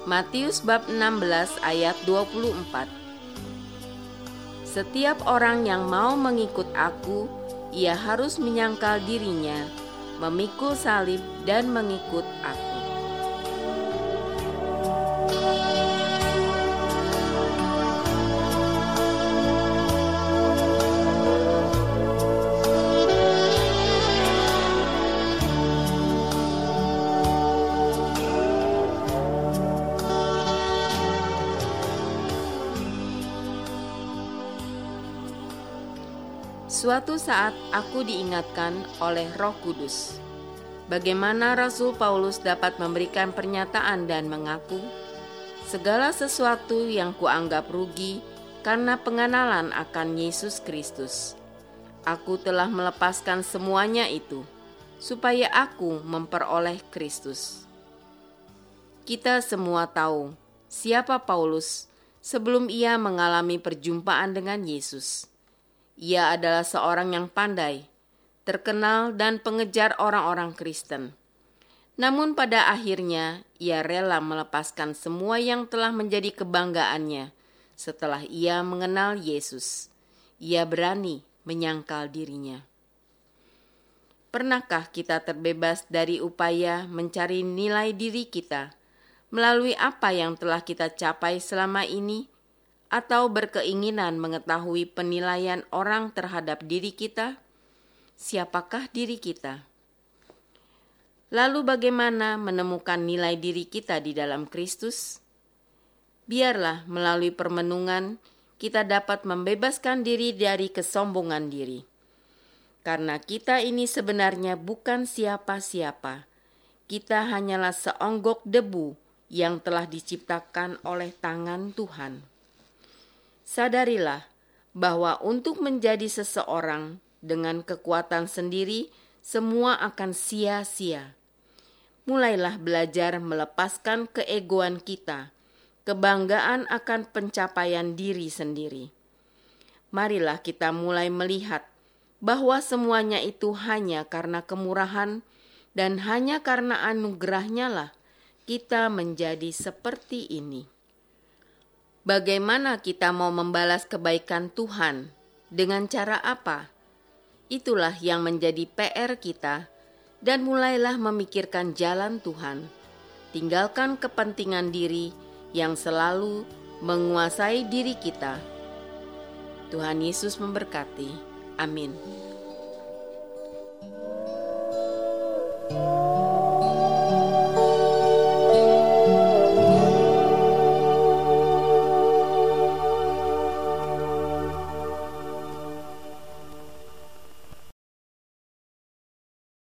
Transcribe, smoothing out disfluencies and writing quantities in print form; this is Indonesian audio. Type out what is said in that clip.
Matius bab 16 ayat 24. Setiap orang yang mau mengikut aku, ia harus menyangkal dirinya, memikul salib dan mengikut aku. Suatu saat aku diingatkan oleh Roh Kudus bagaimana Rasul Paulus dapat memberikan pernyataan dan mengaku, segala sesuatu yang kuanggap rugi karena pengenalan akan Yesus Kristus. Aku telah melepaskan semuanya itu, supaya aku memperoleh Kristus. Kita semua tahu siapa Paulus sebelum ia mengalami perjumpaan dengan Yesus. Ia adalah seorang yang pandai, terkenal dan pengejar orang-orang Kristen. Namun pada akhirnya ia rela melepaskan semua yang telah menjadi kebanggaannya setelah ia mengenal Yesus. Ia berani menyangkal dirinya. Pernahkah kita terbebas dari upaya mencari nilai diri kita melalui apa yang telah kita capai selama ini? Atau berkeinginan mengetahui penilaian orang terhadap diri kita? Siapakah diri kita? Lalu bagaimana menemukan nilai diri kita di dalam Kristus? Biarlah melalui permenungan kita dapat membebaskan diri dari kesombongan diri. Karena kita ini sebenarnya bukan siapa-siapa. Kita hanyalah seonggok debu yang telah diciptakan oleh tangan Tuhan. Sadarilah bahwa untuk menjadi seseorang dengan kekuatan sendiri, semua akan sia-sia. Mulailah belajar melepaskan keegoan kita, kebanggaan akan pencapaian diri sendiri. Marilah kita mulai melihat bahwa semuanya itu hanya karena kemurahan dan hanya karena anugerahnya lah kita menjadi seperti ini. Bagaimana kita mau membalas kebaikan Tuhan? Dengan cara apa? Itulah yang menjadi PR kita, dan mulailah memikirkan jalan Tuhan. Tinggalkan kepentingan diri yang selalu menguasai diri kita. Tuhan Yesus memberkati. Amin.